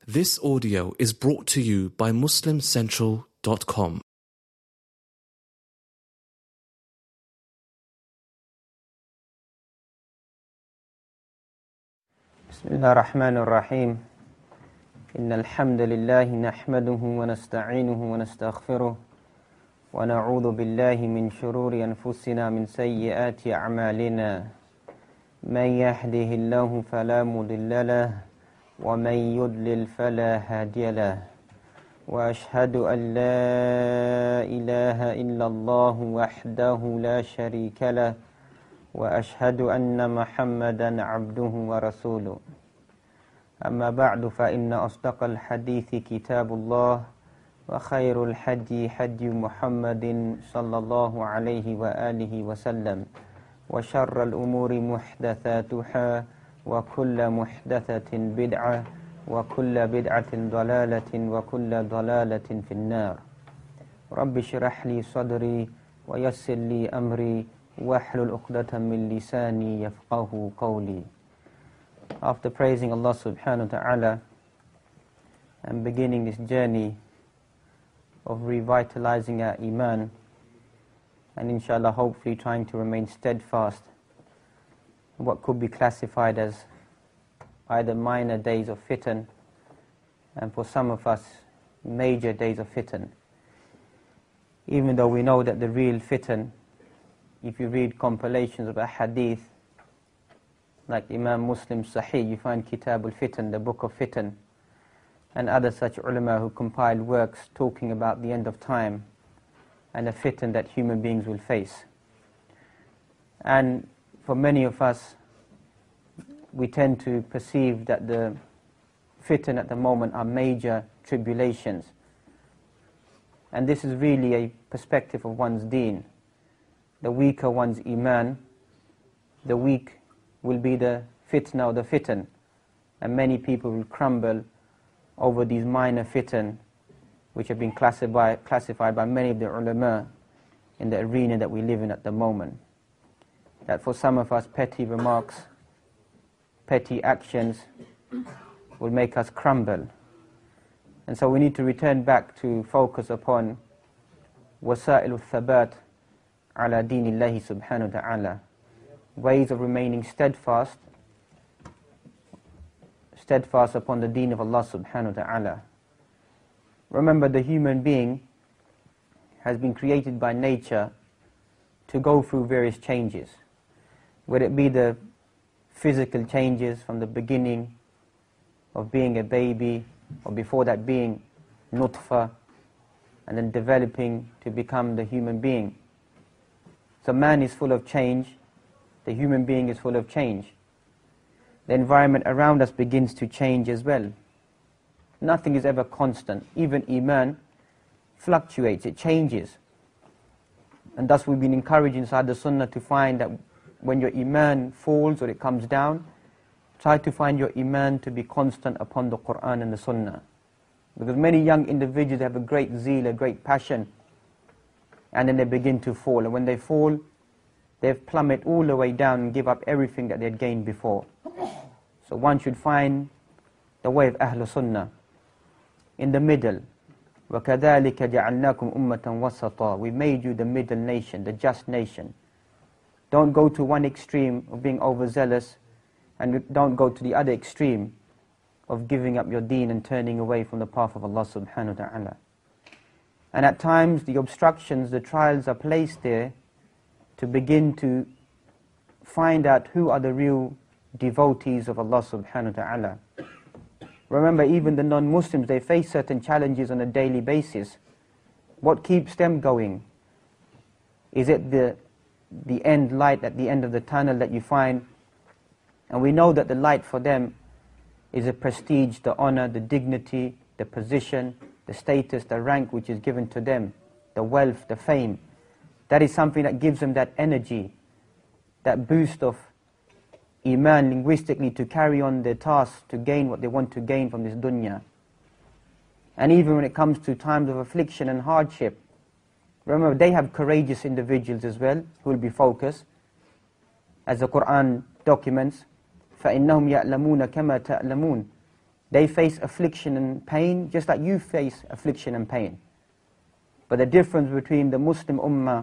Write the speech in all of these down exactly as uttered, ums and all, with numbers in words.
This audio is brought to you by Muslim Central dot com. بسم الله الرحمن الرحيم إن الحمد لله نحمده ونستعينه ونستغفره ونعوذ بالله من شرور أنفسنا من سيئات أعمالنا من يهده الله فلا مضل له ومن يضلل فلا هادي له وأشهد أن لا إله إلا الله وحده لا شريك له وأشهد أن محمدا عبده ورسوله أما بعد فإن أصدق الحديث كتاب الله وخير الحدي حدي محمد صلى الله عليه وآله وسلم وشر الأمور محدثاتها وكل محدثة بدعة وكل بدعة ضلالة وكل ضلالة في النار رب اشرح لي صدري ويسر لي أمري واحلل عقدة من لساني يفقهوا قولي. After praising Allah subhanahu wa ta'ala and beginning this journey of revitalizing our iman and inshallah hopefully trying to remain steadfast in what could be classified as either minor days of fitan and for some of us major days of fitan, even though we know that the real fitan, if you read compilations of a hadith like Imam Muslim Sahih, you find Kitab al-Fitan, the book of fitan, and other such ulama who compiled works talking about the end of time and the fitan that human beings will face. And for many of us, we tend to perceive that the fitan at the moment are major tribulations. And this is really a perspective of one's deen. The weaker one's iman, the weak will be the fitna or the fitan. And many people will crumble over these minor fitan, which have been classified, classified by many of the ulama in the arena that we live in at the moment. That for some of us, petty remarks, petty actions will make us crumble. And so we need to return back to focus upon wasa'il al-thabat ala dinillahi subhanahu wa ta'ala, ways of remaining steadfast, steadfast upon the deen of Allah subhanahu wa ta'ala. Remember, the human being has been created by nature to go through various changes, whether it be the physical changes from the beginning of being a baby, or before that being nutfa, and then developing to become the human being. So man is full of change, the human being is full of change. The environment around us begins to change as well. Nothing is ever constant. Even iman fluctuates, it changes. And thus we've been encouraged inside the sunnah to find that when your iman falls or it comes down, try to find your iman to be constant upon the Qur'an and the sunnah. Because many young individuals have a great zeal, a great passion, and then they begin to fall. And when they fall, they've plummeted all the way down and give up everything that they had gained before. So one should find the way of Ahlul Sunnah, in the middle. وَكَذَلِكَ جَعَلْنَاكُمْ أُمَّةً وَسَطًا. We made you the middle nation, the just nation. Don't go to one extreme of being overzealous, and don't go to the other extreme of giving up your deen and turning away from the path of Allah subhanahu wa ta'ala. And at times the obstructions, the trials are placed there to begin to find out who are the real devotees of Allah subhanahu wa ta'ala. Remember, even the non-Muslims, they face certain challenges on a daily basis. What keeps them going? Is it the, the end light at the end of the tunnel that you find? And we know that the light for them is the prestige, the honor, the dignity, the position, the status, the rank which is given to them, the wealth, the fame. That is something that gives them that energy, that boost of iman linguistically to carry on their tasks, to gain what they want to gain from this dunya. And even when it comes to times of affliction and hardship, remember they have courageous individuals as well who will be focused. As the Qur'an documents, فَإِنَّهُمْ يَعْلَمُونَ كَمَا تَعْلَمُونَ. They face affliction and pain just like you face affliction and pain. But the difference between the Muslim Ummah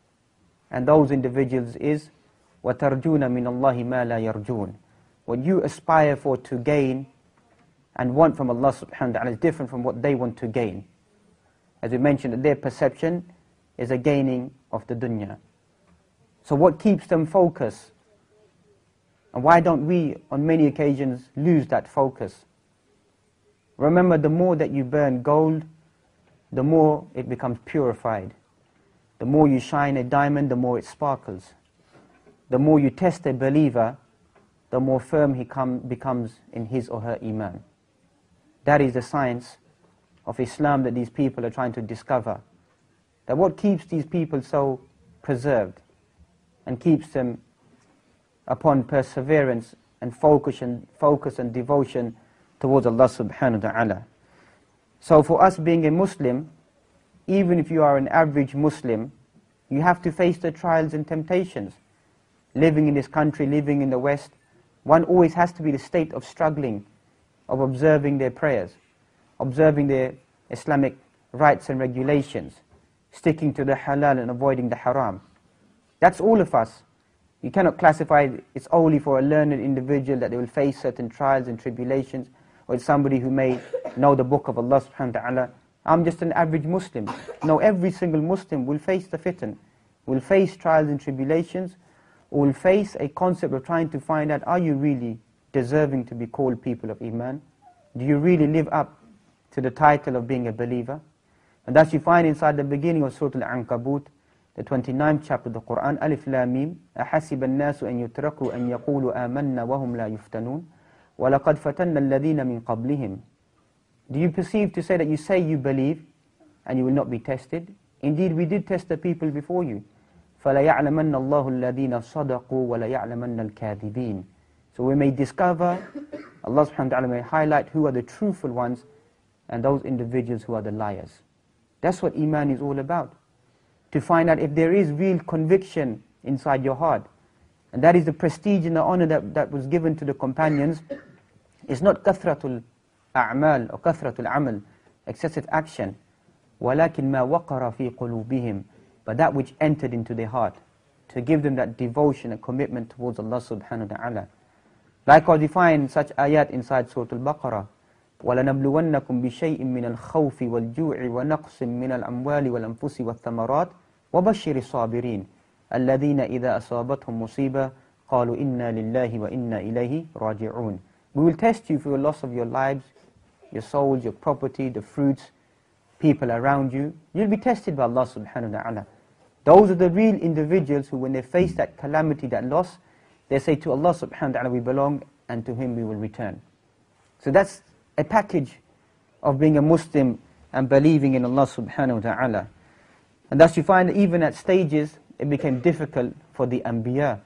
and those individuals is وَتَرْجُونَ مِنَ اللَّهِ مَا لَا يَرْجُونَ. What you aspire for to gain and want from Allah subhanahu wa ta'ala is different from what they want to gain. As we mentioned, their perception is a gaining of the dunya. So what keeps them focused? And why don't we, on many occasions, lose that focus? Remember, the more that you burn gold, the more it becomes purified. The more you shine a diamond, the more it sparkles. The more you test a believer, the more firm he come, becomes in his or her iman. That is the science of Islam that these people are trying to discover. That what keeps these people so preserved and keeps them upon perseverance and focus and, focus and devotion towards Allah subhanahu wa ta'ala. So for us being a Muslim, even if you are an average Muslim, you have to face the trials and temptations. Living in this country, living in the West, one always has to be in the state of struggling, of observing their prayers, observing their Islamic rights and regulations, sticking to the halal and avoiding the haram. That's all of us. You cannot classify it's only for a learned individual that they will face certain trials and tribulations, or it's somebody who may know the book of Allah subhanahu wa ta'ala. I'm just an average Muslim. No, every single Muslim will face the fitan, will face trials and tribulations, or will face a concept of trying to find out, are you really deserving to be called people of Iman? Do you really live up to the title of being a believer? And thus you find inside the beginning of Surah Al-Ankabut, the twenty-ninth chapter of the Quran, Alif Lam Mim, أَحَسِبَ النَّاسُ أَن يُتْرَكُوا أَن يَقُولُوا آمَنَّا وَهُمْ لَا يُفْتَنُونَ وَلَقَدْ فَتَنَّ الَّذِينَ مِنْ قَبْلِهِمْ. Do you perceive to say that you say you believe and you will not be tested? Indeed, we did test the people before you. فَلَيَعْلَمَنَّ اللَّهُ الَّذِينَ صَدَقُوا وَلَيَعْلَمَنَّ الْكَاذِبِينَ. So we may discover, Allah subhanahu wa ta'ala may highlight who are the truthful ones and those individuals who are the liars. That's what Iman is all about. To find out if there is real conviction inside your heart. And that is the prestige and the honor that, that was given to the companions. It's not kathratul a'mal or kathratul amal, excessive action. وَلَكِنْ مَا وَقَرَ فِي قُلُوبِهِمْ. But that which entered into their heart. To give them that devotion and commitment towards Allah subhanahu wa ta'ala. Likewise we find such ayat inside Surah Al-Baqarah. وَلَنَبْلُوَنَّكُمْ بِشَيْءٍ مِّنَ الْخَوْفِ وَالْجُوعِ وَنَقْصٍ مِّنَ الْأَمْوَالِ وَالْأَنفُسِ وَالثَّمَرَاتِ وَبَشِّرِ الصَّابِرِينَ الَّذِينَ إِذَا أَصَابَتْهُمْ مُصِيبَةٌ قَالُوا إِنَّا لِلَّهِ وَإِنَّا إِلَيْهِ رَاجِعُونَ. We will test you for your loss of your lives, your souls, your property, the fruits, people around you. You'll be tested by Allah subhanahu wa ta'ala. Those are the real individuals who, when they face that calamity, that loss, they say to Allah subhanahu wa ta'ala we belong and to Him we will return. So that's a package of being a Muslim and believing in Allah subhanahu wa ta'ala. And thus you find that even at stages it became difficult for the Anbiya.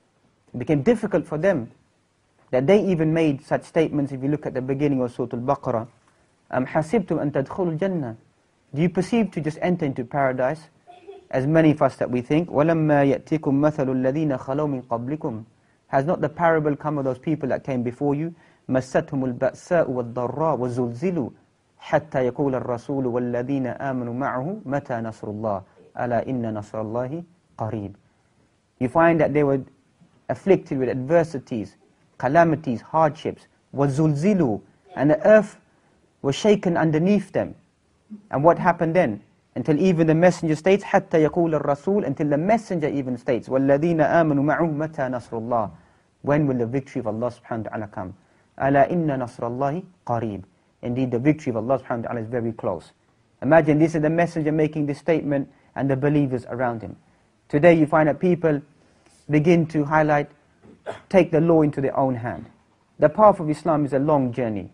It became difficult for them that they even made such statements. If you look at the beginning of Surah Al-Baqarah, أَمْ حَسِبْتُمْ أَن تَدْخُلُوا الْجَنَّةِ. Do you perceive to just enter into paradise? As many of us that we think, وَلَمَّا يَأْتِكُمْ مَثَلُ الَّذِينَ خَلَوْا مِنْ قَبْلِكُمْ. Has not the parable come of those people that came before you? مَسَّتْهُمُ الْبَأْسَاءُ وَالضَّرَّاءُ وَزُلْزِلُوا حَتَّى يَقُولَ الرَّسُولُ وَالَّذِينَ آمَنُوا مَعَهُ مَتَى نَصْرُ اللَّهِ أَلَا إِنَّ نَصْرَ اللَّهِ قَرِيبٌ. You find that they were afflicted with adversities, calamities, hardships. وَزُلْزِلُوا. And the earth was shaken underneath them. And what happened then? Until even the messenger states, حَتَّى يَقُولَ الرَّسُولُ, until the messenger even states, وَالَّذِينَ آمَنُوا مَعُهُ مَتَى نَصْرُ اللَّهِ. When will the victory of Allah subhanahu wa ta'ala come? أَلَا إِنَّ نَصْرَ اللَّهِ قَرِيبٌ. Indeed, the victory of Allah subhanahu wa ta'ala is very close. Imagine this is the messenger making this statement and the believers around him. Today you find that people begin to highlight, take the law into their own hand. The path of Islam is a long journey.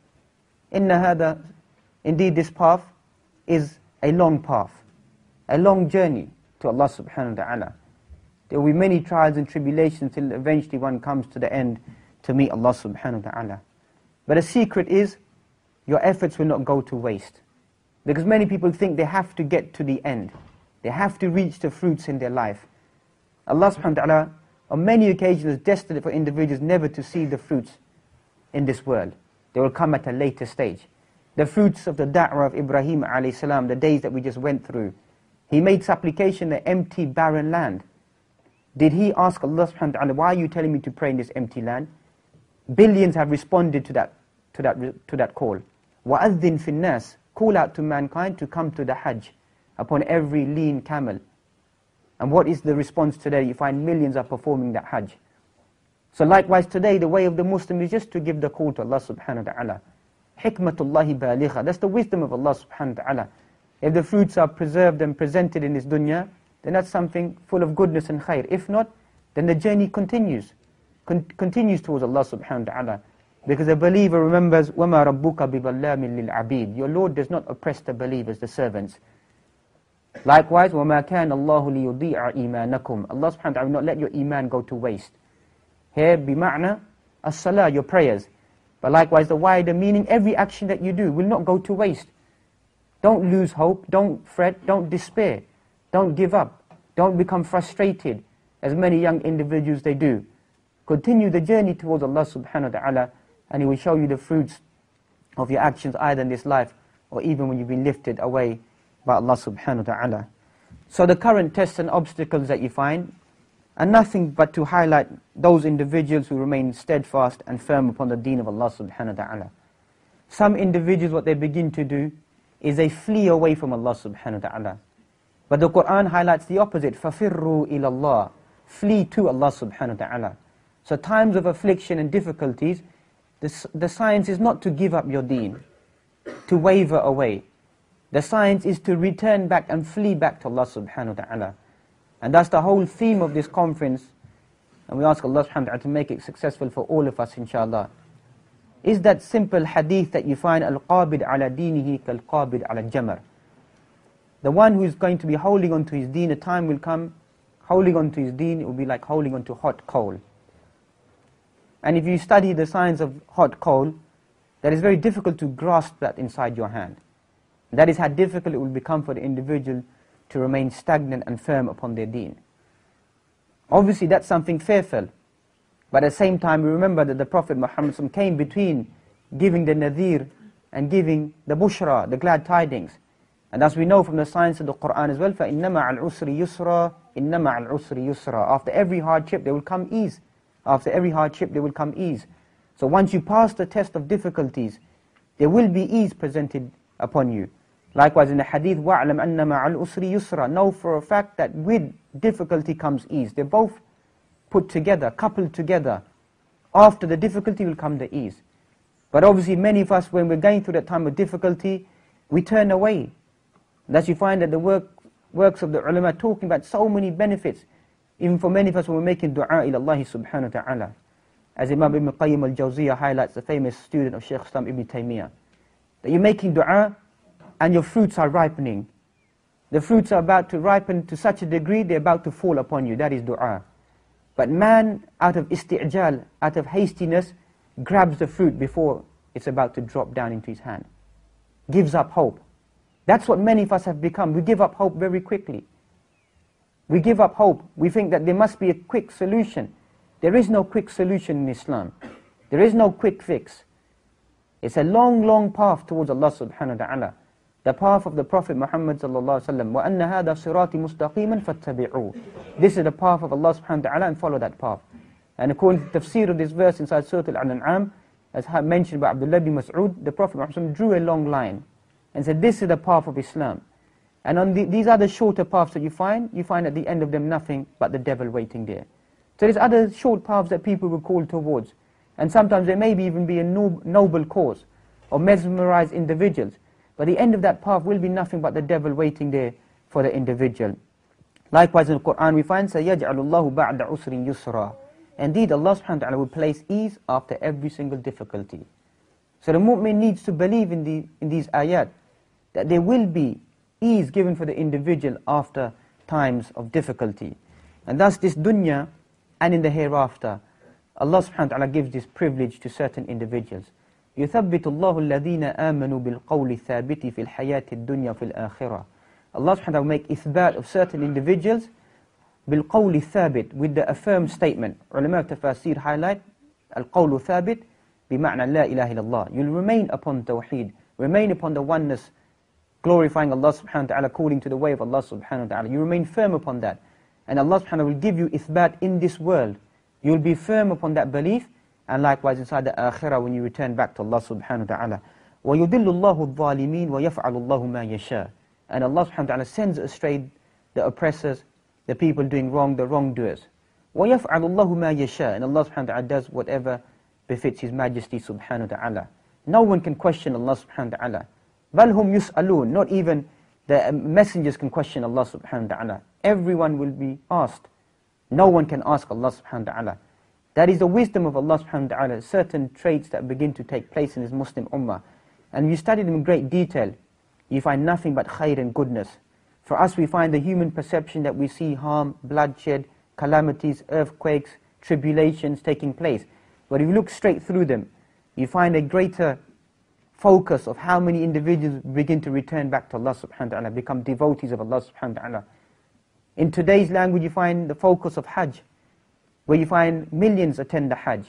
إِنَّ هَذَا, indeed this path is a long path, a long journey to Allah subhanahu wa ta'ala. There will be many trials and tribulations till eventually one comes to the end to meet Allah subhanahu wa ta'ala. But the secret is, your efforts will not go to waste. Because many people think they have to get to the end. They have to reach the fruits in their life. Allah subhanahu wa ta'ala on many occasions has destined for individuals never to see the fruits in this world. They will come at a later stage. The fruits of the da'wah of Ibrahim alayhi salam, the days that we just went through, he made supplication in an empty, barren land. Did he ask Allah subhanahu wa ta'ala, why are you telling me to pray in this empty land? Billions have responded to that, to that, to that call. وَأَذِّن فِي النَّاسِ, call out to mankind to come to the Hajj upon every lean camel. And what is the response today? You find millions are performing that Hajj. So likewise today, the way of the Muslim is just to give the call to Allah subhanahu wa ta'ala. Hikmatullahi baligha. That's the wisdom of Allah subhanahu wa ta'ala. If the fruits are preserved and presented in this dunya, then that's something full of goodness and khair. If not, then the journey continues. Con continues towards Allah subhanahu wa ta'ala. Because the believer remembers, وَمَا رَبُّكَ بِظَلَّامٍ لِلْعَبِيدِ. Your Lord does not oppress the believers, the servants. Likewise, وَمَا كَانَ اللَّهُ لِيُضِيعَ إِيمَانَكُمْ. Allah subhanahu wa ta'ala will not let your iman go to waste. Here, bima'na, as-salah, your prayers. But likewise, the wider meaning, every action that you do will not go to waste. Don't lose hope, don't fret, don't despair. Don't give up. Don't become frustrated, as many young individuals they do. Continue the journey towards Allah subhanahu wa ta'ala, and He will show you the fruits of your actions either in this life or even when you've been lifted away by Allah subhanahu wa ta'ala. So the current tests and obstacles that you find are nothing but to highlight those individuals who remain steadfast and firm upon the deen of Allah subhanahu wa ta'ala. Some individuals, what they begin to do is they flee away from Allah subhanahu wa ta'ala. But the Qur'an highlights the opposite. فَفِرُّوا إِلَى اللَّهِ. Flee to Allah subhanahu wa ta'ala. So times of affliction and difficulties, the, the science is not to give up your deen, to waver away. The science is to return back and flee back to Allah subhanahu wa ta'ala. And that's the whole theme of this conference. And we ask Allah subhanahu wa ta'ala to make it successful for all of us, inshallah. Is that simple hadith that you find, al-qabid ala dinihi kal-qabid ala jamar. The one who is going to be holding on to his deen, a time will come, holding on to his deen, it will be like holding on to hot coal. And if you study the science of hot coal, that is very difficult to grasp that inside your hand. That is how difficult it will become for the individual to remain stagnant and firm upon their deen. Obviously that's something fearful. But at the same time, we remember that the Prophet Muhammad came between giving the nadhir and giving the bushra, the glad tidings. And as we know from the science of the Qur'an as well, فَإِنَّ مَعَ الْعُسْرِ يُسْرًا إِنَّ مَعَ الْعُسْرِ يُسْرًا. After every hardship, there will come ease. After every hardship, there will come ease. So once you pass the test of difficulties, there will be ease presented upon you. Likewise in the hadith, وَعْلَمْ أَنَّ مَعَ الْعُسْرِ يُسْرًا. Know for a fact that with difficulty comes ease. They're both put together, coupled together. After the difficulty will come the ease. But obviously many of us, when we're going through that time of difficulty, we turn away. Thus you find that the work, works of the ulama talking about so many benefits, even for many of us when we're making dua ila Allah subhanahu wa ta'ala. As Imam Ibn Qayyim al-Jawziyah highlights, the famous student of Shaykh Islam Ibn Taymiyyah, that you're making dua and your fruits are ripening. The fruits are about to ripen to such a degree, they're about to fall upon you. That is dua. But man, out of isti'jal, out of hastiness, grabs the fruit before it's about to drop down into his hand. Gives up hope. That's what many of us have become. We give up hope very quickly. We give up hope. We think that there must be a quick solution. There is no quick solution in Islam. There is no quick fix. It's a long, long path towards Allah subhanahu wa ta'ala. The path of the Prophet Muhammad sallallahu alaihi wasallam. وَأَنَّ هَذَا صِرَاطِ مُسْتَقِيمًا فَاتَّبِعُوهُ. This is the path of Allah subhanahu wa ta'ala, and follow that path. And according to the tafsir of this verse inside Surah Al-An'am, as mentioned by Abdullah bin Mas'ud, the Prophet Muhammad drew a long line and said, this is the path of Islam. And on the, these other shorter paths that you find, you find at the end of them nothing but the devil waiting there. So there's other short paths that people will call towards. And sometimes there may be even be a no, noble cause or mesmerized individuals. But the end of that path will be nothing but the devil waiting there for the individual. Likewise in the Qur'an we find, سَيَجْعَلُ اللَّهُ بَعْدَ عُسْرٍ يُسْرًا. Indeed, Allah subhanahu wa ta'ala will place ease after every single difficulty. So the mu'min needs to believe in, the, in these ayat, that there will be ease given for the individual after times of difficulty. And thus this dunya and in the hereafter, Allah subhanahu wa ta'ala gives this privilege to certain individuals. يُثَبِّتُ اللَّهُ الَّذِينَ آمَنُوا بِالْقَوْلِ الثَّابِتِ فِي الْحَيَاةِ الدُّنْيَا فِي الْآخِرَةِ. Allah subhanahu wa ta'ala will make ithbat of certain individuals بِالْقَوْلِ الثَّابِتِ, with the affirmed statement. Ulama tafasir highlight, al-qawlu thabit, بمعنى لا إله إلا الله. You'll remain upon Tawheed, remain upon the oneness, glorifying Allah subhanahu wa ta'ala according to the way of Allah subhanahu wa ta'ala. You remain firm upon that. And Allah subhanahu wa ta'ala will give you ithbat in this world. You'll be firm upon that belief, and likewise inside the akhirah when you return back to Allah subhanahu wa ta'ala. وَيُضِلُّ اللَّهُ الظَّالِمِينَ وَيَفْعَلُ اللَّهُ مَا يَشَاءُ. And Allah subhanahu wa ta'ala sends astray the oppressors, the people doing wrong, the wrongdoers. وَيَفْعَلُ اللَّهُ مَا يَشَاءُ. And Allah subhanahu wa ta'ala does whatever befits His Majesty subhanahu wa ta'ala. No one can question Allah subhanahu wa ta'ala. بَلْ هُمْ يُسْأَلُونَ. Not even the messengers can question Allah subhanahu wa ta'ala. Everyone will be asked. No one can ask Allah subhanahu wa ta'ala. That is the wisdom of Allah subhanahu wa ta'ala, certain traits that begin to take place in His Muslim ummah. And you study them in great detail, you find nothing but khair and goodness. For us, we find the human perception that we see harm, bloodshed, calamities, earthquakes, tribulations taking place. But if you look straight through them, you find a greater focus of how many individuals begin to return back to Allah subhanahu wa ta'ala, become devotees of Allah subhanahu wa ta'ala. In today's language, you find the focus of Hajj, where you find millions attend the Hajj.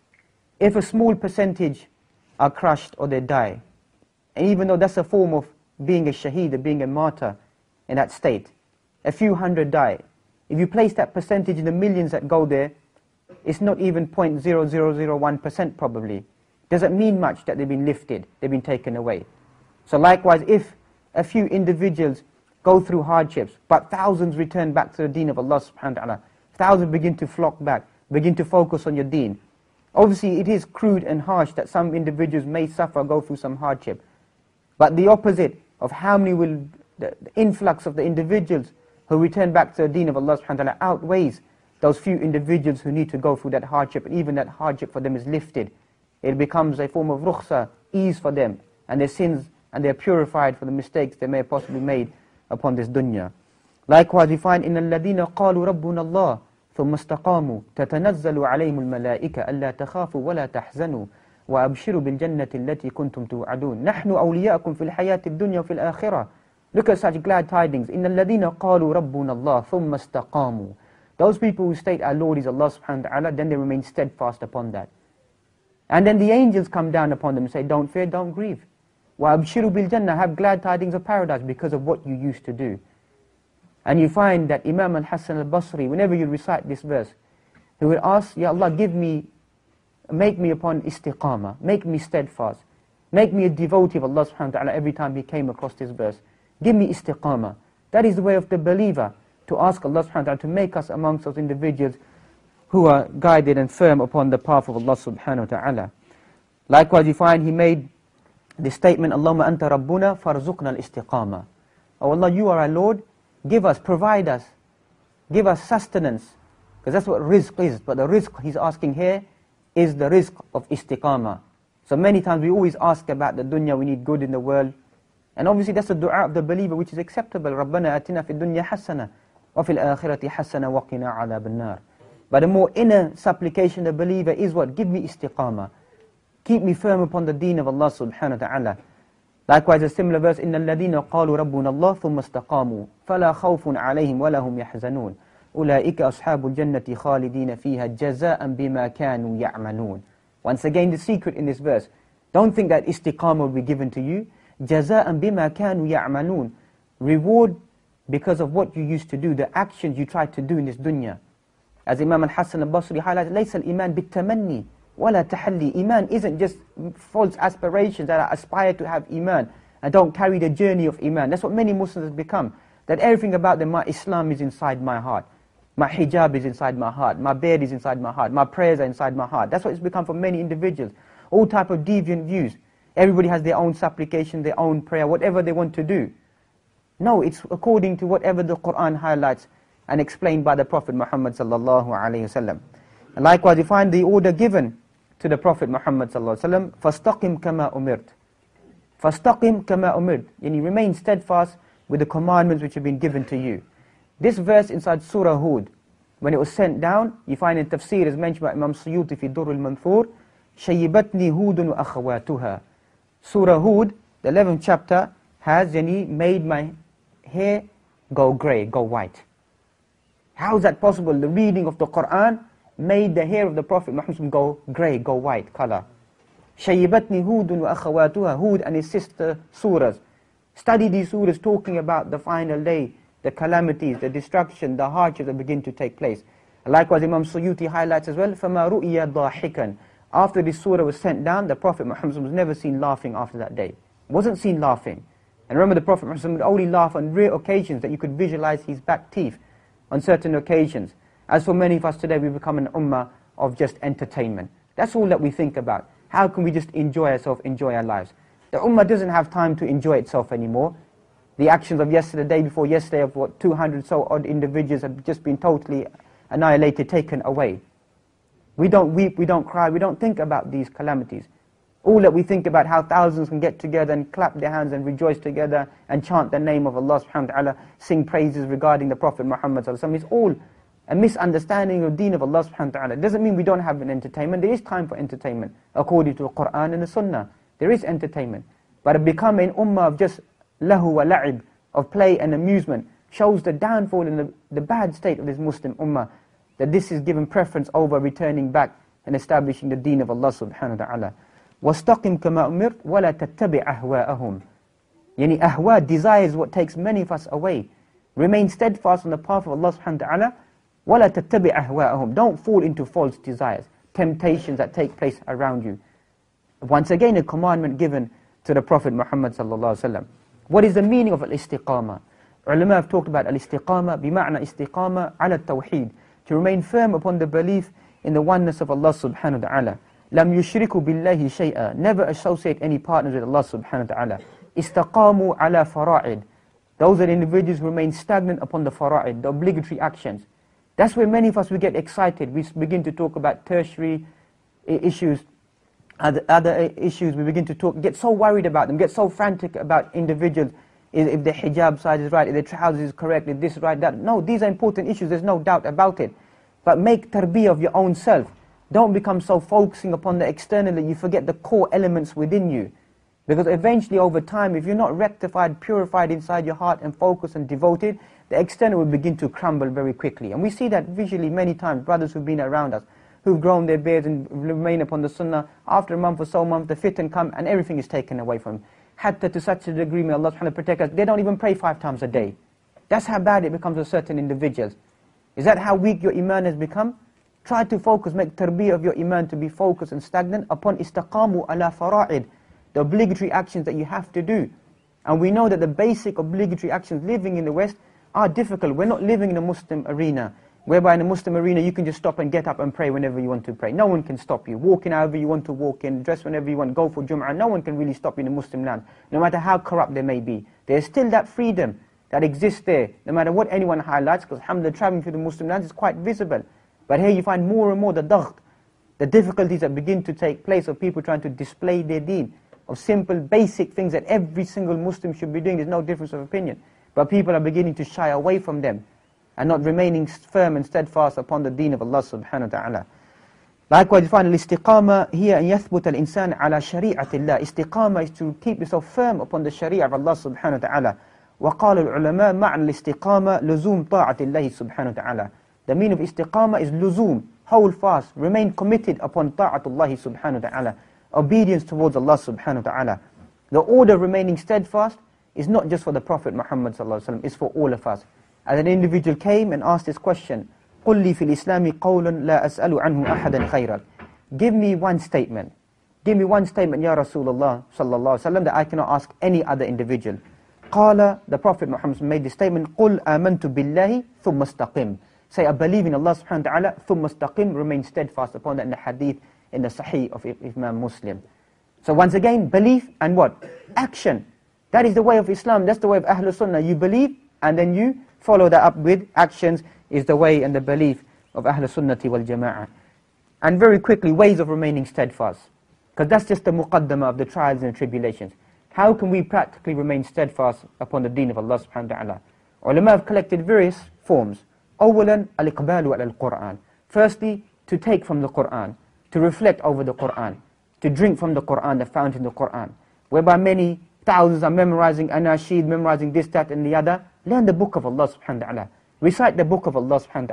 If a small percentage are crushed or they die, and even though that's a form of being a shaheed, or being a martyr in that state, a few hundred die. If you place that percentage in the millions that go there, it's not even zero point zero zero zero one percent probably. Doesn't mean much that they've been lifted, they've been taken away. So likewise, if a few individuals go through hardships, but thousands return back to the deen of Allah subhanahu wa ta'ala, thousands begin to flock back, begin to focus on your deen. Obviously, it is crude and harsh that some individuals may suffer, go through some hardship. But the opposite of how many will, the, the influx of the individuals who return back to the deen of Allah subhanahu wa ta'ala outweighs those few individuals who need to go through that hardship, and even that hardship for them is lifted. It becomes a form of rukhsa, ease for them, and their sins, and they are purified for the mistakes they may have possibly made upon this dunya. Likewise, we find in الَّذِينَ قَالُوا رَبُّنَا اللَّهُ ثُمَّ اسْتَقَامُوا تَتَنَزَّلُ عَلَيْهِمُ الْمَلَائِكَةُ أَلَّا تَخَافُوا وَلَا تَحْزَنُوا وَأَبْشِرُوا بِالْجَنَّةِ الَّتِي كُنْتُمْ تُوعَدُونَ نَحْنُ أَوْلِيَاءَكُمْ فِي الْحَيَاةِ الدُّنْيَا وَفِي الْآخِرَةِ. Look at such glad tidings. إِنَّ الَّذِينَ قَالُوا رَبُّنَا اللَّهُ ثُمَّ اسْتَقَامُوا. Those people who state our Lord is Allah subhanahu wa ta'ala, then they remain steadfast upon that. And then the angels come down upon them and say, don't fear, don't grieve. وَأَبْشِرُوا بِالْجَنَّةِ. Have glad tidings of paradise because of what you used to do. And you find that Imam al-Hasan al-Basri, whenever you recite this verse, he would ask, Ya Allah, give me, make me upon istiqamah, make me steadfast, make me a devotee of Allah subhanahu wa ta'ala every time he came across this verse. Give me istiqamah. That is the way of the believer, to ask Allah subhanahu wa ta'ala to make us amongst those individuals who are guided and firm upon the path of Allah subhanahu wa ta'ala. Likewise, you find he made the statement, Allahumma anta rabbuna farzuqna al-istiqamah. Oh Allah, you are our Lord, give us, provide us, give us sustenance, because that's what rizq is. But the rizq he's asking here is the rizq of istiqamah. So many times we always ask about the dunya, we need good in the world. And obviously that's the dua of the believer which is acceptable. رَبَّنَا أَتِنَا فِي الدُّنْيَا حَسَنَةً وَفِي الْآخِرَةِ حَسَنَةً وَقِنَا عَذَابَ النَّارِ. But the more inner supplication of the believer is what? Give me istiqamah. Keep me firm upon the deen of Allah subhanahu wa ta'ala. Likewise, a similar verse, إِنَّ الَّذِينَ قَالُوا رَبُّنَا اللَّهُ ثُمَّ اسْتَقَامُوا فَلَا خَوْفٌ عَلَيْهِمْ وَلَا هُمْ يَحْزَنُونَ أُولَٰئِكَ أَصْحَابُ الْجَنَّةِ خَالِدِينَ فِيهَا جَزَاءً بِمَا كَانُوا يَعْمَلُونَ. Once again, the secret in this verse, don't think that istiqamah will be given to you. جَزَاءً بِمَا كَانُوا يَعْمَلُونَ. Reward because of what you used to do, the actions you tried to do in this dunya. As Imam al-Hasan al-Basri highlighted, لَيْسَ الْإِيمَانِ بِالتَّمَنِّي وَلَا تَحَلِّي. Iman isn't just false aspirations that I aspire to have Iman and don't carry the journey of Iman. That's what many Muslims have become. That everything about them, my Islam is inside my heart. My hijab is inside my heart. My beard is inside my heart. My prayers are inside my heart. That's what it's become for many individuals. All type of deviant views. Everybody has their own supplication, their own prayer, whatever they want to do. No, it's according to whatever the Qur'an highlights and explained by the Prophet Muhammad sallallahu alayhi wasallam. And likewise, you find the order given to the Prophet Muhammad sallallahu alayhi wasallam, فَاسْتَقِمْ كَمَا أُمِرْتَ. فَاسْتَقِمْ كَمَا أُمِرْتَ. And you remain steadfast with the commandments which have been given to you. This verse inside Surah Hud, when it was sent down, you find in tafsir is mentioned by Imam Suyuti fi Durr al-Manthur, شَيِّبَتْنِي هُودٌ وَأَخَوَاتُهَا. Surah Hud, the eleventh chapter, has yani, made my hair go grey, go white. How is that possible? The reading of the Qur'an made the hair of the Prophet Muhammad go grey, go white color. شَيِّبَتْنِي هُودٌ وَأَخَوَاتُهَا, Hud and his sister surahs. Study these surahs talking about the final day, the calamities, the destruction, the hardships that begin to take place. Likewise, Imam Suyuti highlights as well, فَمَا رُؤِيَ ضَاحِكًا. After this surah was sent down, the Prophet Muhammad was never seen laughing after that day. Wasn't seen laughing. And remember, the Prophet Muhammad would only laugh on rare occasions that you could visualize his back teeth on certain occasions. As for many of us today, we become an ummah of just entertainment. That's all that we think about. How can we just enjoy ourselves, enjoy our lives? The ummah doesn't have time to enjoy itself anymore. The actions of yesterday, the day before yesterday, of what, two hundred so odd individuals have just been totally annihilated, taken away. We don't weep, we don't cry, we don't think about these calamities. All that we think about how thousands can get together and clap their hands and rejoice together and chant the name of Allah subhanahu wa ta'ala, sing praises regarding the Prophet Muhammad sallallahu alaihi wasallam. It's all a misunderstanding of deen of Allah subhanahu wa ta'ala. It doesn't mean we don't have an entertainment. There is time for entertainment according to the Quran and the Sunnah. There is entertainment. But to become an ummah of just lahu wa la'ib, of play and amusement, shows the downfall and the, the bad state of this Muslim ummah, that this is given preference over returning back and establishing the deen of Allah subhanahu wa ta'ala. وَاسْتَقِمْ كَمَا أُمِرْتَ وَلَا تَتَّبِعْ أَهْوَاءَهُمْ. Yani ahwa, desire is what takes many of us away. Remain steadfast on the path of Allah subhanahu wa ta'ala. وَلَا تَتَّبِعْ أَهْوَاءَهُمْ. Don't fall into false desires, temptations that take place around you. Once again, a commandment given to the Prophet Muhammad sallallahu alaihi wasallam. What is the meaning of al-istiqamah? Ulama have talked about al-istiqamah bima'na istiqamah ala tawheed, to remain firm upon the belief in the oneness of Allah subhanahu wa ta'ala. Lam yushriku billahi shay'a, never associate any partners with Allah subhanahu wa ta'ala. Istaqamu ala fara'id, those are individuals who remain stagnant upon the fara'id, the obligatory actions. That's where many of us, we get excited. We begin to talk about tertiary issues, other, other issues, we begin to talk, get so worried about them, get so frantic about individuals, if the hijab size is right, if the trousers is correct, if this is right, that. No, these are important issues, there's no doubt about it. But make tarbiyah of your own self. Don't become so focusing upon the external that you forget the core elements within you. Because eventually over time, if you're not rectified, purified inside your heart and focused and devoted, the external will begin to crumble very quickly. And we see that visually many times, brothers who've been around us, who've grown their beards and remain upon the sunnah, after a month or so month, the fitan come and everything is taken away from them. Hatta to such a degree, may Allah subhanahu wa ta'ala protect us, they don't even pray five times a day. That's how bad it becomes with certain individuals. Is that how weak your iman has become? Try to focus, make tarbiyah of your iman to be focused and stagnant upon istaqamu ala fara'id, the obligatory actions that you have to do. And we know that the basic obligatory actions living in the West are difficult. We're not living in a Muslim arena, whereby in a Muslim arena you can just stop and get up and pray whenever you want to pray. No one can stop you. Walk in however you want to walk in, dress whenever you want, go for Jum'ah. No one can really stop you in a Muslim land, no matter how corrupt they may be. There's still that freedom that exists there, no matter what anyone highlights, because alhamdulillah, traveling through the Muslim lands is quite visible. But here you find more and more the dagh, the difficulties that begin to take place of people trying to display their deen, of simple, basic things that every single Muslim should be doing. There's no difference of opinion. But people are beginning to shy away from them and not remaining firm and steadfast upon the deen of Allah subhanahu wa ta'ala. Likewise, you find al-istiqama here an yathbut al-insan ala shari'ati Allah. Istiqama is to keep yourself firm upon the sharia of Allah subhanahu wa ta'ala. وقال العلماء معنى الاستقامة لزوم طاعة الله سبحانه وتعالى. The meaning of istiqama is luzum, hold fast, remain committed upon ta'atullah subhanahu wa ta'ala, obedience towards Allah subhanahu wa ta'ala. The order of remaining steadfast is not just for the Prophet Muhammad sallallahu alaihi wasallam, it's for all of us. As an individual came and asked this question, قُلْ لِي فِي الْإِسْلَامِ قَوْلًا لَا أَسْأَلُ عَنْهُ أَحَدًا خَيْرًا. Give me one statement. Give me one statement, Ya Rasulullah sallallahu alaihi wasallam, that I cannot ask any other individual. قال, the Prophet Muhammad made this statement, قُلْ آمَنْتُ بِاللَّهِ ثُمَّ اسْتَقِمْ. Say, I believe in Allah subhanahu wa ta'ala, ثُمَّ اسْتَقِمْ, remain steadfast upon that in the hadith, in the Sahih of Imam Muslim. So once again, belief and what? Action. That is the way of Islam, that's the way of Ahlul Sunnah. You believe and then you follow that up with actions, is the way and the belief of Ahlul Sunnati wal Jama'ah. And very quickly, ways of remaining steadfast. Because that's just the muqaddamah of the trials and tribulations. How can we practically remain steadfast upon the deen of Allah subhanahu wa ta'ala? Ulama have collected various forms. أولا الإقبال على القرآن. Firstly, to take from the Qur'an, to reflect over the Qur'an, to drink from the Qur'an, the fountain in the Qur'an, whereby many thousands are memorizing anashid, memorizing this, that and the other. Learn the book of Allah subhanahu wa ta'ala. Recite the book of Allah subhanahu wa ta'ala.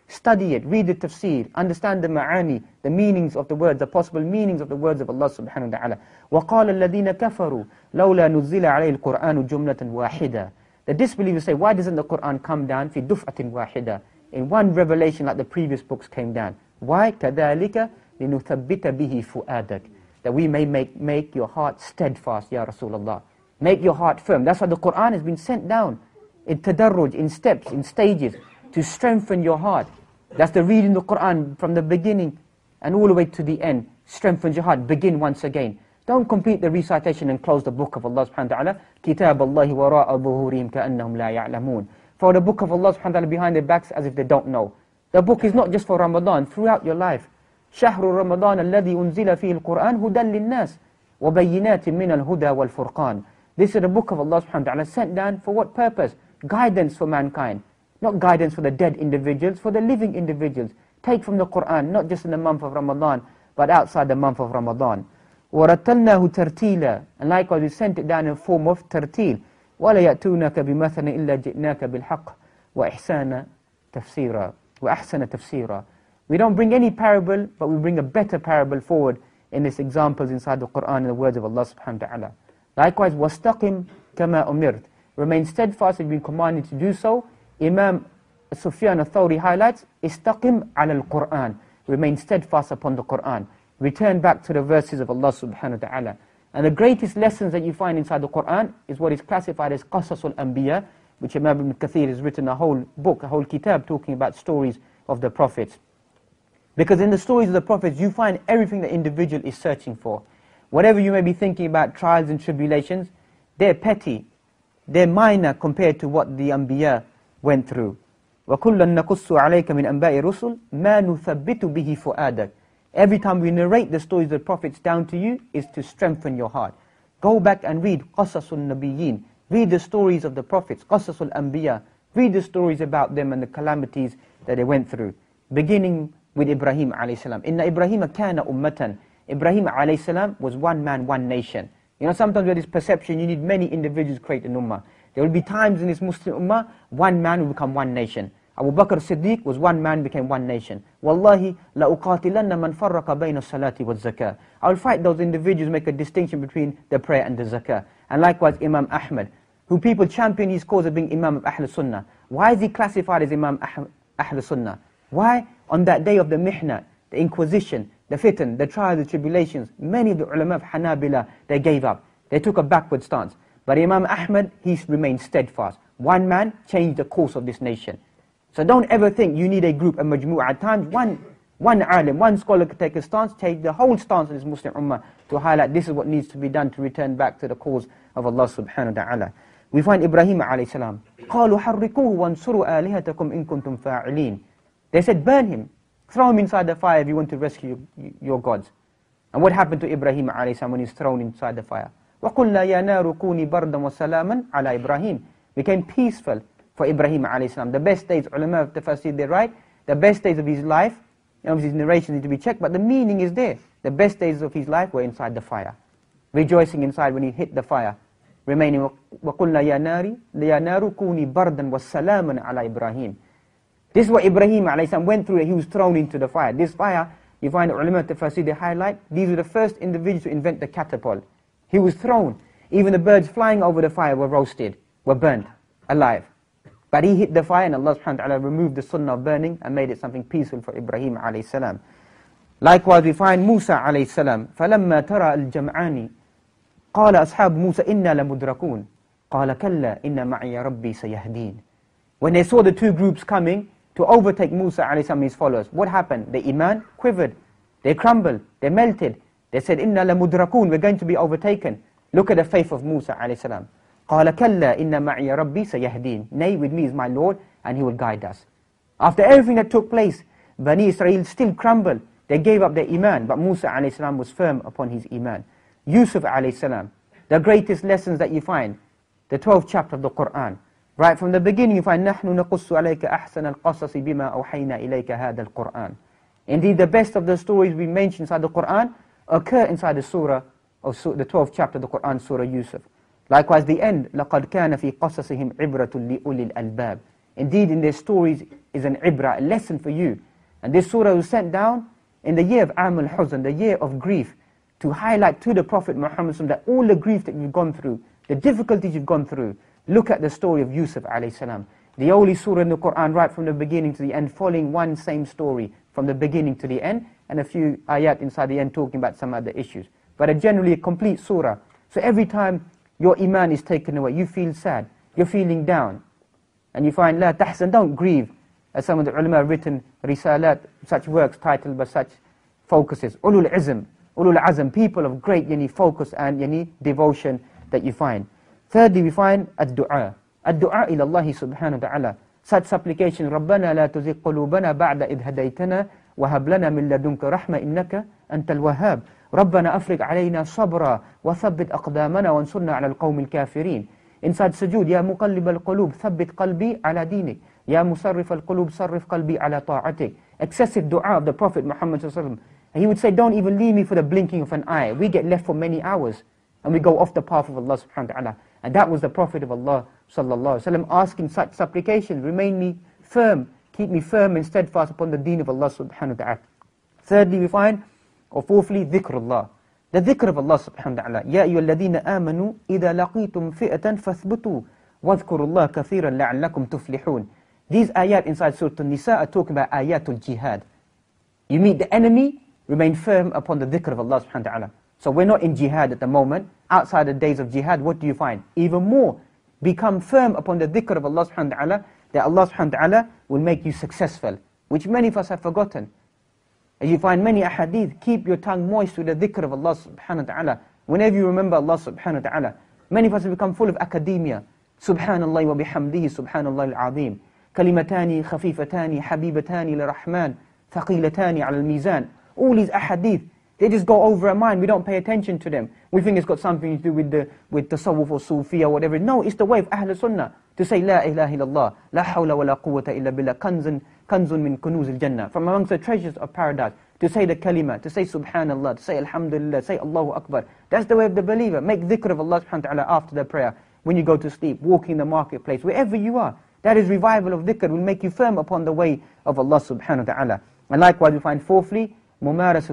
Study it, read the tafsir, understand the ma'ani, the meanings of the words, the possible meanings of the words of Allah subhanahu wa ta'ala. وَقَالَ الَّذِينَ كَفَرُوا لَوْلَا نُزِّلَ عَلَيْهِ الْقُرْآنُ جُمْلَةً وَاحِدًا. The disbelievers say, why doesn't the Qur'an come down في دُفْعَةٍ وَاحِدًا, in one revelation like the previous books came down? Why? كَذَلِكَ لِنُثَبِّتَ بِهِ فُؤَادَكَ, that we may make, make your heart steadfast, Ya Rasulullah. Make your heart firm. That's why the Qur'an has been sent down in tadarruj, in steps, in stages, to strengthen your heart. That's the reading the Qur'an from the beginning and all the way to the end. Strengthens your heart. Begin once again. Don't complete the recitation and close the book of Allah subhanahu wa ta'ala. كِتَابَ اللَّهِ وَرَاءَ ظُهُورِهِمْ كَأَنَّهُمْ لَا يَعْلَمُونَ. For the book of Allah subhanahu wa ta'ala behind their backs as if they don't know. The book is not just for Ramadan, throughout your life. شهر رمضان الذي أنزل فيه القرآن هدى للناس وبينات من الهدى والفرقان. This is the book of Allah subhanahu wa ta'ala, sent down for what purpose? Guidance for mankind. Not guidance for the dead individuals, for the living individuals. Take from the Qur'an, not just in the month of Ramadan, but outside the month of Ramadan. وَرَتَّلْنَاهُ تَرْتِيلًا. And likewise we sent it down in the form of tartil. وَلَا يَأْتُونَكَ بِمَثَلٍ إِلَّا جِئْنَاكَ بِالْحَقِّ وَإِحْسَانَ تَفْسِيرًا وَأَحْسَنَ تَفْسِيرًا. We don't bring any parable, but we bring a better parable forward in these examples inside the Qur'an and the words of Allah subhanahu wa ta'ala. Likewise, وَاسْتَقِمْ كَمَا أُمِرْتَ. Remain steadfast, you've been commanded to do so. Imam Sufyan al-Thawri highlights, istaqim ala al-Qur'an. Remain steadfast upon the Qur'an. Return back to the verses of Allah subhanahu wa ta'ala. And the greatest lessons that you find inside the Qur'an is what is classified as Qasasul Anbiya, which Imam Ibn Kathir has written a whole book, a whole kitab talking about stories of the prophets. Because in the stories of the prophets, you find everything the individual is searching for. Whatever you may be thinking about trials and tribulations, they're petty, they're minor compared to what the Anbiya went through. وَكُلًّا نَقُصُّ عَلَيْكَ مِنْ أَنْبَاءِ الرُّسُلِ مَا نُثَبِّتُ بِهِ فُؤَادَكَ. Every time we narrate the stories of the prophets down to you, is to strengthen your heart. Go back and read قَصَصُ النَّبِيِّينَ. Read the stories of the prophets, قَصَصُ الْأَنْبِيَا. Read the stories about them and the calamities that they went through. Beginning with Ibrahim alayhi salam. Inna Ibrahim kana ummatan. Ibrahim alayhi salam was one man, one nation. You know, sometimes with this perception, you need many individuals to create an ummah. There will be times in this Muslim ummah, one man will become one nation. Abu Bakr Siddiq was one man, became one nation. Wallahi, لَأُقَاتِلَنَّ مَنْ فَرَّقَ بَيْنَ الصَّلَاةِ وَالزَّكَاةِ. I will fight those individuals, make a distinction between the prayer and the zakah. And likewise Imam Ahmad, who people champion his cause of being Imam of Ahl Sunnah. Why is he classified as Imam Ahl Sunnah? Why? On that day of the mihna, the inquisition, the fitan, the trials, the tribulations, many of the ulama of Hanabila, they gave up. They took a backward stance. But Imam Ahmad, he remained steadfast. One man changed the course of this nation. So don't ever think you need a group, a majmu'ah. At times, one, one alim, one scholar could take a stance, take the whole stance of this Muslim ummah to highlight this is what needs to be done to return back to the cause of Allah subhanahu wa ta'ala. We find Ibrahim alayhi salam, قَالُوا حَرِّقُوهُ وَانْصُرُوا آلِهَتَكُمْ إِن كُنْتُمْ فَاعِلِينَ. They said, burn him. Throw him inside the fire if you want to rescue your gods. And what happened to Ibrahim alayhi salam when he's thrown inside the fire? وَقُلْنَا يَا نَارُ كُونِي بَرْدًا وَسَلَامًا عَلَى إِبْرَاهِيمَ. Became peaceful for Ibrahim alayhi salam. The best days, ulama of tafsir, they write, the best days of his life, obviously his narration need to be checked, but the meaning is there. The best days of his life were inside the fire. Rejoicing inside when he hit the fire. Remaining, وَقُلْنَا يَا نَارِ يَا نَارُ كُونِي بَرْدًا وَسَلَامًا عَلَى إِبْرَاهِيمَ. This is what Ibrahim alayhi salam went through. He was thrown into the fire. This fire, you find ulama of tafsir, they highlight, these were the first individuals to invent the catapult. He was thrown. Even the birds flying over the fire were roasted, were burnt, alive. But he hit the fire and Allah subhanahu wa ta'ala removed the sunnah of burning and made it something peaceful for Ibrahim alayhi salam. Likewise we find Musa alayhi salam. فَلَمَّا تَرَى الْجَمْعَانِ قَالَ أَصْحَابُ مُوسَى إِنَّا لَمُدْرَكُونَ قَالَ كَلَّا إِنَّ مَعِيَ رَبِّي سَيَهْدِينَ. When they saw the two groups coming to overtake Musa alayhi salam and his followers, what happened? The iman quivered, they crumbled, they melted. They said, إِنَّا لَمُدْرَكُونَ, we're going to be overtaken. Look at the faith of Musa alayhi salam. قَالَ كَلَّا إِنَّ مَعِيَ رَبِّي سَيَهْدِينَ. Nay, with me is my Lord, and He will guide us. After everything that took place, Bani Israel still crumbled. They gave up their iman, but Musa alayhi salam was firm upon his iman. Yusuf alayhi salam, the greatest lessons that you find, the twelfth chapter of the Qur'an. Right from the beginning you find, نَحْنُ نَقُصُّ عَلَيْكَ أَحْسَنَ الْقَصَصِ بِمَا أَوْحَيْنَا إِلَيْكَ هَذَا الْقُرْآنِ. Indeed, the best of the stories we mention inside the Qur'an occur inside the surah, of the twelfth chapter of the Qur'an, Surah Yusuf. Likewise the end, لَقَدْ كَانَ فِي قَصَصِهِمْ عِبْرَةٌ لِأُولِي الْأَلْبَابِ. Indeed, in their stories is an ibrah, a lesson for you. And this surah was sent down in the year of Am al-Huzn, the year of grief, to highlight to the Prophet Muhammad that all the grief that you've gone through, the difficulties you've gone through, look at the story of Yusuf alayhi salam. The only surah in the Quran right from the beginning to the end, following one same story from the beginning to the end, and a few ayat inside the end talking about some other issues. But a generally a complete surah. So every time your iman is taken away, you feel sad, you're feeling down, and you find, la tahzan, don't grieve. As some of the ulama have written risalat, such works titled by such focuses, ulul azm, ulul azm, people of great yani, focus and yani, devotion that you find. Thirdly, we find ad-du'a. Ad-du'a ila Allah subhanahu wa ta'ala. Such supplication, رَبَّنَا لَا تُزِغْ قُلُوبَنَا بَعْدَ إِذْ هَدَيْتَنَا وَهَبْ لَنَا مِنْ لَدُنْكَ رَحْمَةً إِنَّكَ أَنْتَ الْوَهَّابُ رَبَّنَا أَفْرِغْ عَلَيْنَا صَبْرًا وَثَبِّتْ أَقْدَامَنَا وَانْصُرْنَا عَلَى الْقَوْمِ الْكَافِرِينَ. Inside sujood, يَا مُقَلِّبَ الْقُلُوبِ ثَبِّتْ قَلْبِي عَلَى دِينِكَ يَا مُصَرِّفَ الْقُلُوبِ صَرِّفْ قَلْبِي عَلَى طَاعَتِكَ. Excessive dua of the Prophet Muhammad sallallahu alaihi wasallam. And he would say, don't even leave me for the blinking of an eye. We get left for many hours, and we go off the path of Allah subhanahu wa ta'ala. And that was the Prophet of Allah sallallahu alaihi wasallam asking such supplications, remain me firm, keep me firm and steadfast upon the deen of Allah subhanahu wa ta'ala. Thirdly, we find, or fourthly, dhikrullah. The dhikr of Allah subhanahu wa ta'ala. Ya ayyuhalladhina amanu idha laqitum fi'atan fathbutu wadhkurullaha kathiran la'allakum tuflihun. These ayat inside Surah An-Nisa are talking about ayatul jihad. You meet the enemy, remain firm upon the dhikr of Allah subhanahu wa ta'ala. So we're not in jihad at the moment. Outside the days of jihad, what do you find? Even more, become firm upon the dhikr of Allah subhanahu wa ta'ala, that Allah subhanahu wa ta'ala will make you successful, which many of us have forgotten. As you find many ahadith, keep your tongue moist with the dhikr of Allah subhanahu wa ta'ala. Whenever you remember Allah subhanahu wa ta'ala, many of us have become full of academia. Subhanallah wa bihamdihi, subhanallah al-azim. Kalimatani khafifatani habibatani lirahman, thaqilatani ala al-mizan. All these ahadith, they just go over our mind. We don't pay attention to them. We think it's got something to do with the with tasawwuf or Sufi or whatever. No, it's the way of Ahl Sunnah to say La ilaha illallah, La hawla wa la quwwata illa billah, kanzun, kanzun min kunuz al-jannah. From amongst the treasures of paradise, to say the kalima, to say subhanallah, to say alhamdulillah, say Allahu Akbar. That's the way of the believer. Make dhikr of Allah subhanahu wa ta'ala after the prayer, when you go to sleep, walking in the marketplace, wherever you are. That is revival of dhikr, will make you firm upon the way of Allah subhanahu wa ta'ala. And likewise we find fourthly, ممارسة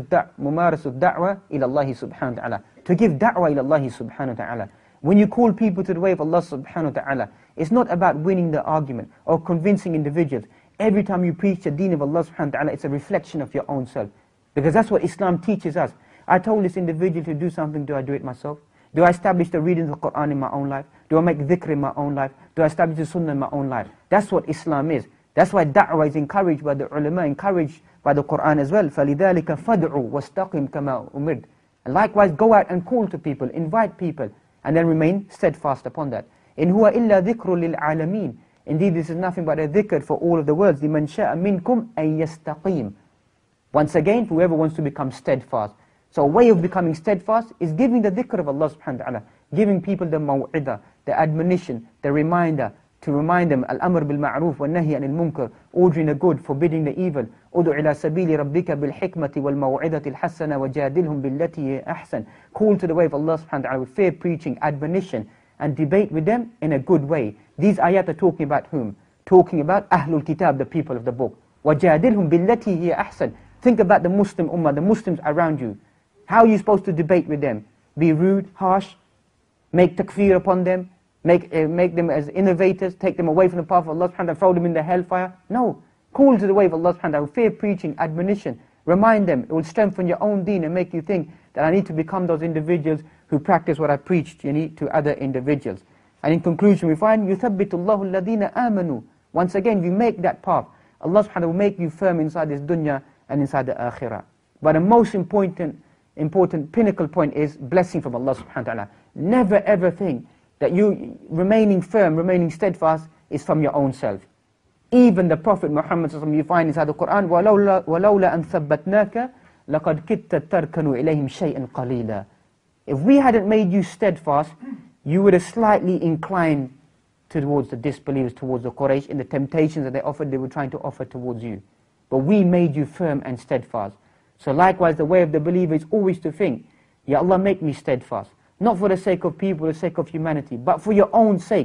الدعوة إلى الله سبحانه وتعالى. To give da'wah إلى الله سبحانه وتعالى. When you call people to the way of Allah subhanahu wa ta'ala, it's not about winning the argument or convincing individuals. Every time you preach the deen of Allah subhanahu wa ta'ala, it's a reflection of your own self. Because that's what Islam teaches us. I told this individual to do something, do I do it myself? Do I establish the reading of the Quran in my own life? Do I make dhikr in my own life? Do I establish the sunnah in my own life? That's what Islam is. That's why da'wah is encouraged by the ulama, encouraged by the Quran as well. فَلِذَلِكَ فَادْعُوا وَاسْتَقِمْ كَمَا أُمِرْتَ. And likewise, go out and call to people, invite people, and then remain steadfast upon that. إِنْ هُوَ إِلَّا ذِكْرٌ لِلْعَالَمِينَ. Indeed, this is nothing but a dhikr for all of the worlds. لِمَنْ شَاءَ مِنْكُمْ أَنْ يَسْتَقِيمَ. Once again, whoever wants to become steadfast. So a way of becoming steadfast is giving the dhikr of Allah subhanahu wa ta'ala, giving people the maw'idah, the admonition, the reminder, to remind them, al-amr bil-ma'ruf wa-nahy anil-munkar, ordering the good, forbidding the evil. Udu ila sabili rabbika bil-hikmati wal-maw'idati al-hasana wa-jadilhum billati ahsan. Call to the way of Allah subhanahu wa ta'ala with fair preaching, admonition, and debate with them in a good way. These ayat are talking about whom? Talking about Ahlul Kitab, the people of the book. وَجَادِلْهُمْ بِالَّتِي هِيَ أَحْسَنُ. Think about the Muslim ummah, the Muslims around you. How are you supposed to debate with them? Be rude, harsh, make takfir upon them, make uh, make them as innovators, take them away from the path of Allah subhanahu wa ta'ala, throw them in the hellfire? No. Call to the way of Allah subhanahu wa ta'ala, fair preaching, admonition. Remind them, it will strengthen your own deen and make you think that I need to become those individuals who practice what I preached you need, to other individuals. And in conclusion, we find, يُثَبِّتُ اللَّهُ الَّذِينَ آمَنُوا. Once again, you make that path. Allah subhanahu wa ta'ala will make you firm inside this dunya and inside the akhirah. But the most important, important pinnacle point is blessing from Allah subhanahu wa ta'ala. Never ever think that you remaining firm, remaining steadfast is from your own self. Even the Prophet Muhammad, you find inside the Quran, وَلَوْلَا أَن ثَبَّتْنَاكَ لَقَدْ كِدْتَ تَرْكَنُوا إِلَيْهِمْ شَيْئًا قَلِيلًا. If we hadn't made you steadfast, you would have slightly inclined towards the disbelievers, towards the Quraysh, in the temptations that they offered, they were trying to offer towards you. But we made you firm and steadfast. So likewise, the way of the believer is always to think, Ya Allah, make me steadfast. Not for the sake of people, for the sake of humanity, but for your own sake.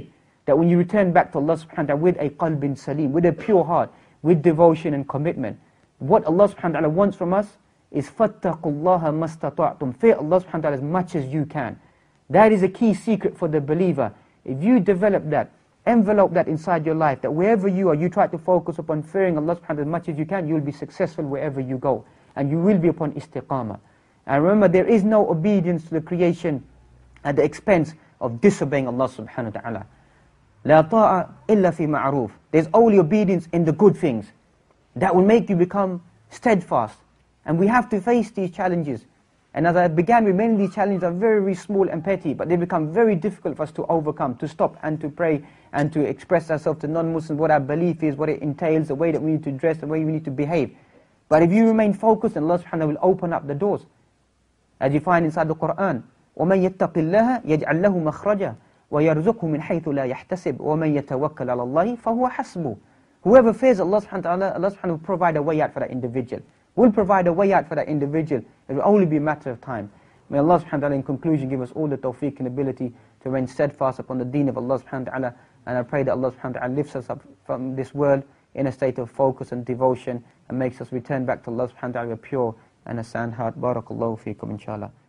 that when you return back to Allah subhanahu wa ta'ala with a qalbin salim, with a pure heart, with devotion and commitment, what Allah subhanahu wa ta'ala wants from us is فَاتَّقُوا اللَّهَ مَسْتَطَعْتُمْ. Fear Allah subhanahu wa ta'ala as much as you can. That is a key secret for the believer. If you develop that, envelope that inside your life, that wherever you are, you try to focus upon fearing Allah subhanahu wa ta'ala as much as you can, you will be successful wherever you go. And you will be upon istiqamah. And remember, there is no obedience to the creation at the expense of disobeying Allah subhanahu wa ta'ala. لا طاعة إلا في معروف. There's only obedience in the good things that will make you become steadfast. And we have to face these challenges. And as I began with, many of these challenges are very, very small and petty, but they become very difficult for us to overcome, to stop and to pray and to express ourselves to non-Muslims, what our belief is, what it entails, the way that we need to dress, the way we need to behave. But if you remain focused, then Allah subhanahu wa ta'ala will open up the doors. As you find inside the Quran, وَمَنْ يَتَّقِ اللَّهَ يَجْعَلْ لَهُ مَخْرَجًا وَيَرْزُقْهُ مِنْ حَيْثُ لَا يَحْتَسِبْ وَمَنْ يَتَوَكَّلْ عَلَى اللَّهِ فَهُوَ حَسْبُهُ. Whoever fears Allah subhanahu wa ta'ala, Allah subhanahu wa ta'ala will provide a way out for that individual. Will provide a way out for that individual. It will only be a matter of time. May Allah subhanahu wa ta'ala in conclusion give us all the tawfiq and ability to remain steadfast upon the deen of Allah subhanahu wa ta'ala. And I pray that Allah subhanahu wa ta'ala lifts us up from this world in a state of focus and devotion and makes us return back to Allah subhanahu wa ta'ala with a pure and a sound heart. Barakallahu feekum inshallah.